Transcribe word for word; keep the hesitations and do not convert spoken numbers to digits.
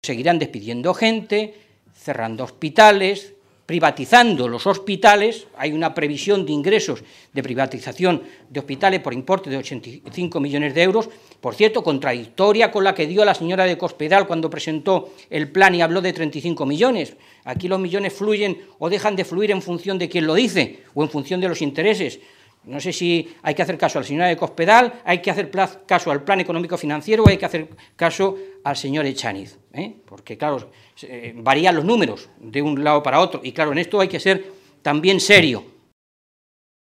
Seguirán despidiendo gente, cerrando hospitales, privatizando los hospitales. Hay una previsión de ingresos de privatización de hospitales por importe de ochenta y cinco millones de euros, por cierto, contradictoria con la que dio la señora de Cospedal cuando presentó el plan y habló de treinta y cinco millones. Aquí los millones fluyen o dejan de fluir en función de quién lo dice o en función de los intereses. No sé si hay que hacer caso a la señora de Cospedal, hay que hacer caso al plan económico financiero o hay que hacer caso al señor Echaniz, ¿eh? Porque, claro, eh, varían los números de un lado para otro y, claro, en esto hay que ser también serio.